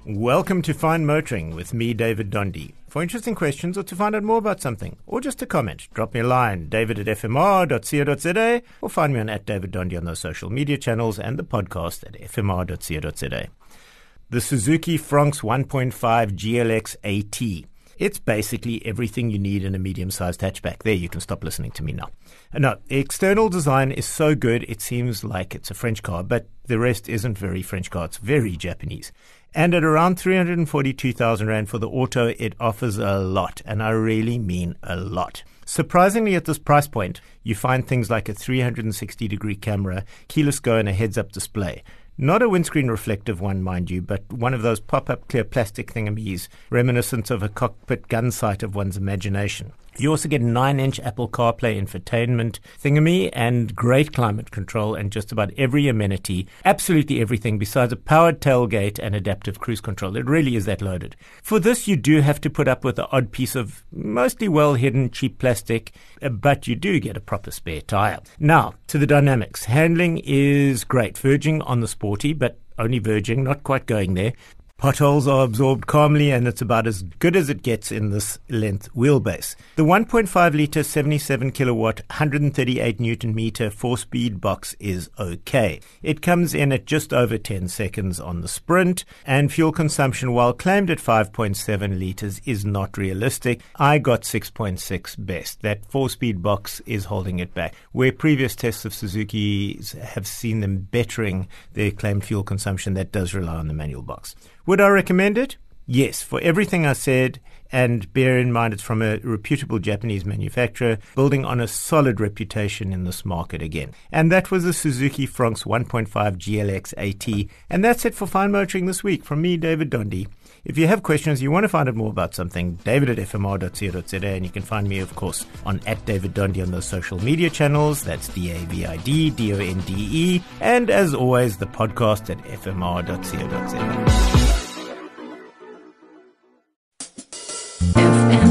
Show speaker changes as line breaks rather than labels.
Welcome to Fine Motoring with me, David Dondy. For interesting questions or to find out more about something, or just a comment, drop me a line, david@fmr.co.za, or find me on @DavidDondy on those social media channels and the podcast at fmr.co.za. The Suzuki Fronx 1.5 GLX AT. It's basically everything you need in a medium-sized hatchback. There, you can stop listening to me now. No, the external design is so good, it seems like it's a French car, but the rest isn't very French car. It's very Japanese. And at around 342,000 Rand for the auto, it offers a lot, and I really mean a lot. Surprisingly, at this price point, you find things like a 360-degree camera, keyless go, and a heads-up display. Not a windscreen reflective one, mind you, but one of those pop-up clear plastic thingamies, reminiscent of a cockpit gun sight of one's imagination. You also get 9-inch Apple CarPlay infotainment thingamy and great climate control and just about every amenity, absolutely everything besides a powered tailgate and adaptive cruise control. It really is that loaded. For this, you do have to put up with the odd piece of mostly well-hidden cheap plastic, but you do get a proper spare tire. Now, to the dynamics. Handling is great, verging on the sporty, but only verging, not quite going there. Potholes are absorbed calmly, and it's about as good as it gets in this length wheelbase. The 1.5-litre, 77-kilowatt, 138 Newton-meter 4-speed box is okay. It comes in at just over 10 seconds on the sprint, and fuel consumption, while claimed at 5.7 litres, is not realistic. I got 6.6 best. That 4-speed box is holding it back, where previous tests of Suzuki's have seen them bettering their claimed fuel consumption. That does rely on the manual box. Would I recommend it? Yes, for everything I said, and bear in mind it's from a reputable Japanese manufacturer, building on a solid reputation in this market again. And that was the Suzuki Fronx 1.5 GLX AT. And that's it for Fine Motoring this week. From me, David Dondy. If you have questions, you want to find out more about something, david@fmr.co.za, and you can find me, of course, on @DavidDondy on those social media channels. That's DavidDonde. And as always, the podcast at fmr.co.za.
FM.